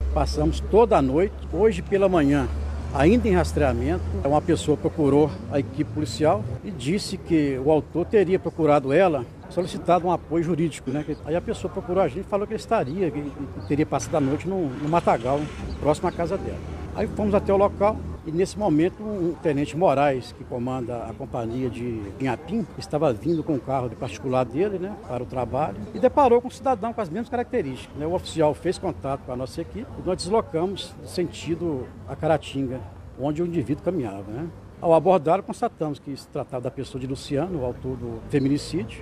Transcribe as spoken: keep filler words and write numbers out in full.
Passamos toda a noite, hoje pela manhã, ainda em rastreamento, uma pessoa procurou a equipe policial e disse que o autor teria procurado ela, solicitado um apoio jurídico, né? Aí a pessoa procurou a gente e falou que ele estaria, que teria passado a noite no, no matagal, próximo à casa dela. Aí fomos até o local e nesse momento um tenente Moraes, que comanda a companhia de Inhapim, estava vindo com o carro de particular dele, né, para o trabalho e deparou com um cidadão com as mesmas características, né? O oficial fez contato com a nossa equipe e nós deslocamos sentido a Caratinga, onde o indivíduo caminhava, né? Ao abordar, constatamos que se tratava da pessoa de Luciano, o autor do feminicídio,